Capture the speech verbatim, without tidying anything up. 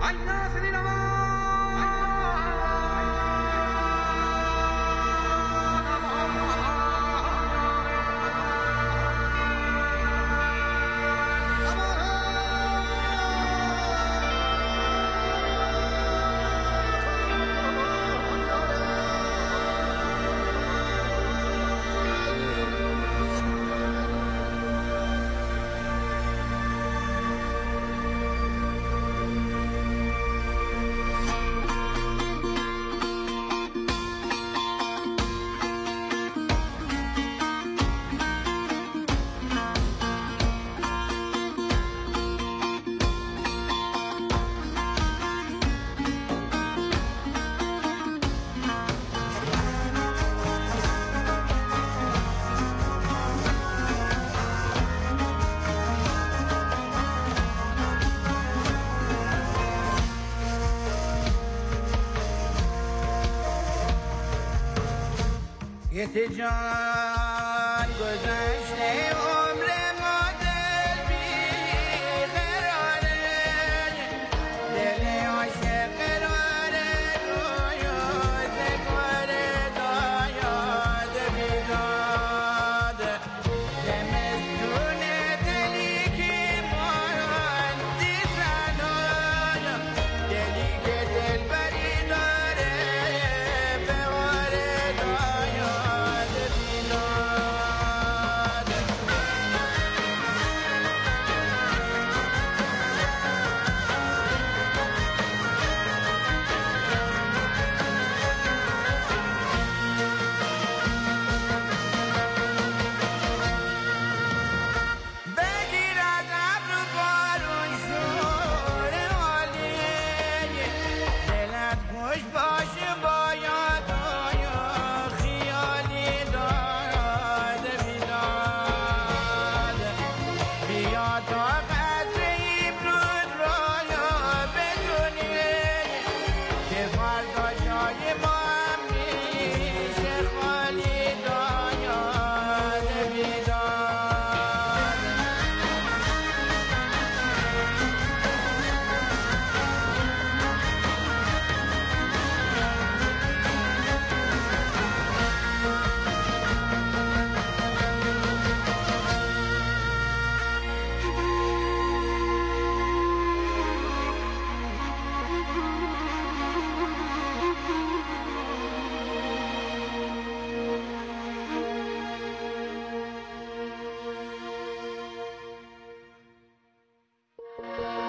یه جان گذشته عمر ما دل بی قراره دل عاشق قراره رویات کاره دایاد بیداد زمستون دلی که ماندی زنان دلی که دل بری داره به واره دایاد خوش باشه باید آیا خیالی داد بیداد بیا تا قدر امروز رایا بدونی که فردا جای ما هم میشه خالی داد بیداد you